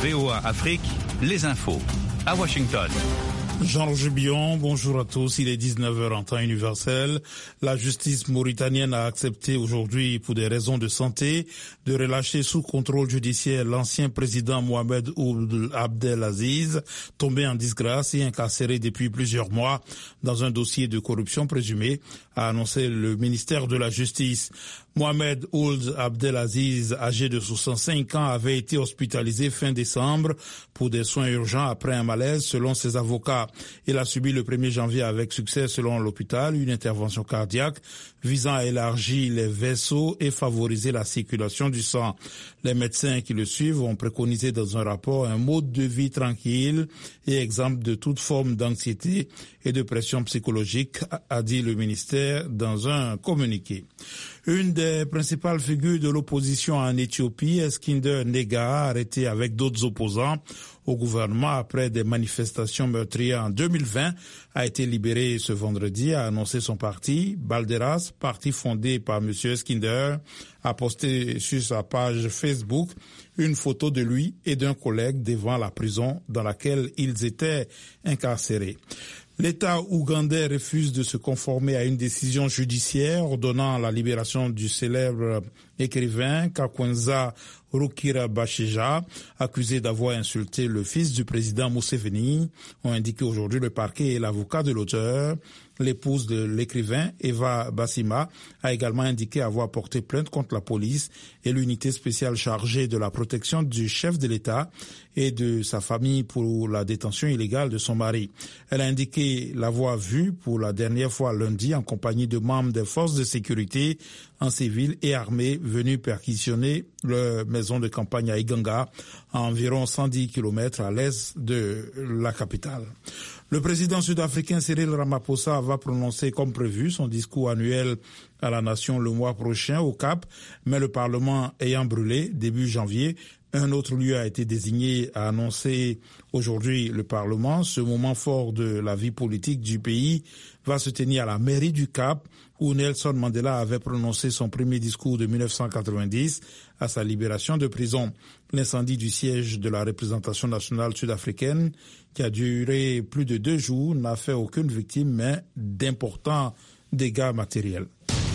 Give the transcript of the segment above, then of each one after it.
VOA Afrique, les infos. À Washington. Jean-Roger Billon, bonjour à tous. Il est 19h en temps universel. La justice mauritanienne a accepté aujourd'hui, pour des raisons de santé, de relâcher sous contrôle judiciaire l'ancien président Mohamed Ould Abdelaziz, tombé en disgrâce et incarcéré depuis plusieurs mois dans un dossier de corruption présumée, a annoncé le ministère de la Justice. Mohamed Ould Abdelaziz, âgé de 65 ans, avait été hospitalisé fin décembre pour des soins urgents après un malaise, selon ses avocats. Il a subi le 1er janvier avec succès, selon l'hôpital, une intervention cardiaque visant à élargir les vaisseaux et favoriser la circulation du sang. Les médecins qui le suivent ont préconisé dans un rapport un mode de vie tranquille et exempt de toute forme d'anxiété et de pression psychologique, a dit le ministère dans un communiqué. Une des principales figures de l'opposition en Éthiopie, Eskinder Nega, arrêté avec d'autres opposants au gouvernement après des manifestations meurtrières en 2020, a été libéré ce vendredi, a annoncé son parti. Balderas, parti fondé par M. Eskinder, a posté sur sa page Facebook une photo de lui et d'un collègue devant la prison dans laquelle ils étaient incarcérés. L'État ougandais refuse de se conformer à une décision judiciaire ordonnant la libération du célèbre écrivain Kakwenza Rukirabasheja, accusé d'avoir insulté le fils du président Museveni, ont indiqué aujourd'hui le parquet et l'avocat de l'auteur. L'épouse de l'écrivain, Eva Bassima, a également indiqué avoir porté plainte contre la police et l'unité spéciale chargée de la protection du chef de l'État et de sa famille pour la détention illégale de son mari. Elle a indiqué l'avoir vu pour la dernière fois lundi en compagnie de membres des forces de sécurité en civil et armés venus perquisitionner leur maison de campagne à Iganga, à environ 110 km à l'est de la capitale. Le président sud-africain Cyril Ramaphosa va prononcer comme prévu son discours annuel à la nation le mois prochain au Cap, mais le Parlement ayant brûlé début janvier, un autre lieu a été désigné, a annoncé aujourd'hui le Parlement. Ce moment fort de la vie politique du pays va se tenir à la mairie du Cap, où Nelson Mandela avait prononcé son premier discours de 1990 à sa libération de prison. L'incendie du siège de la représentation nationale sud-africaine, qui a duré plus de 2 jours, n'a fait aucune victime, mais d'importants dégâts matériels.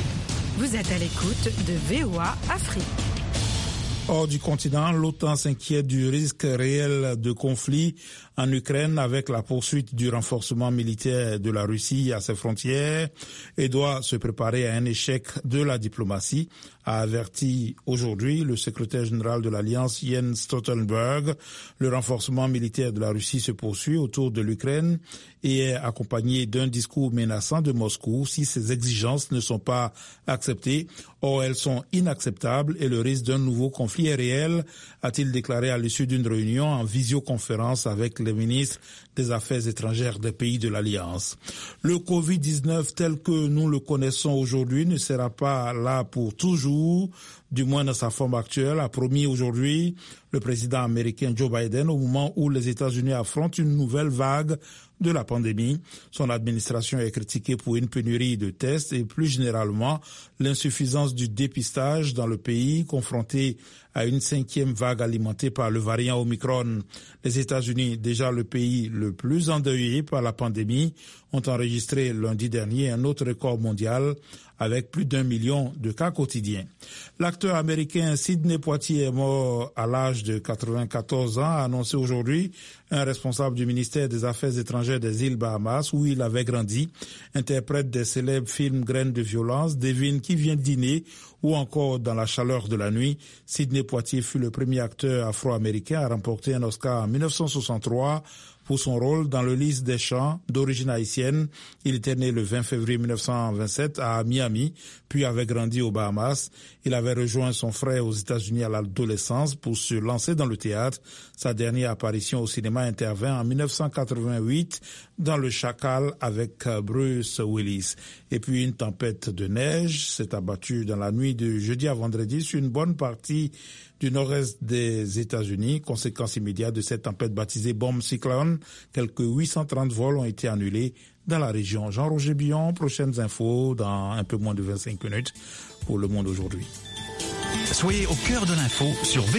Vous êtes à l'écoute de VOA Afrique. Hors du continent, l'OTAN s'inquiète du risque réel de conflit en Ukraine avec la poursuite du renforcement militaire de la Russie à ses frontières et doit se préparer à un échec de la diplomatie, a averti aujourd'hui le secrétaire général de l'Alliance Jens Stoltenberg. Le renforcement militaire de la Russie se poursuit autour de l'Ukraine et est accompagné d'un discours menaçant de Moscou si ces exigences ne sont pas acceptées. Or, elles sont inacceptables et le risque d'un nouveau conflit est réel, a-t-il déclaré à l'issue d'une réunion en visioconférence avec les ministres des Affaires étrangères des pays de l'Alliance. Le Covid-19 tel que nous le connaissons aujourd'hui ne sera pas là pour toujours, du moins dans sa forme actuelle, a promis aujourd'hui le président américain Joe Biden au moment où les États-Unis affrontent une nouvelle vague de la pandémie. Son administration est critiquée pour une pénurie de tests et plus généralement l'insuffisance du dépistage dans le pays, confronté à une 5e vague alimentée par le variant Omicron. Les États-Unis, déjà le pays le plus endeuillé par la pandémie, ont enregistré lundi dernier un autre record mondial avec plus d'1 million de cas quotidiens. L'acteur américain Sidney Poitier est mort à l'âge de 94 ans, a annoncé aujourd'hui un responsable du ministère des Affaires étrangères des îles Bahamas, où il avait grandi, interprète des célèbres films Graines de violence, Devine qui vient dîner ou encore Dans la chaleur de la nuit. Sidney Poitier fut le premier acteur afro-américain à remporter un Oscar en 1963 pour son rôle dans Le Lys des Champs, d'origine haïtienne. Il était né le 20 février 1927 à Miami, puis avait grandi aux Bahamas. Il avait rejoint son frère aux États-Unis à l'adolescence pour se lancer dans le théâtre. Sa dernière apparition au cinéma intervint en 1988 dans Le Chacal avec Bruce Willis. Et puis une tempête de neige s'est abattue dans la nuit de jeudi à vendredi sur une bonne partie du nord-est des États-Unis. Conséquence immédiate de cette tempête baptisée Bomb Cyclone, quelques 830 vols ont été annulés dans la région. Jean-Roger Billon, prochaines infos dans un peu moins de 25 minutes pour Le Monde aujourd'hui. Soyez au cœur de l'info sur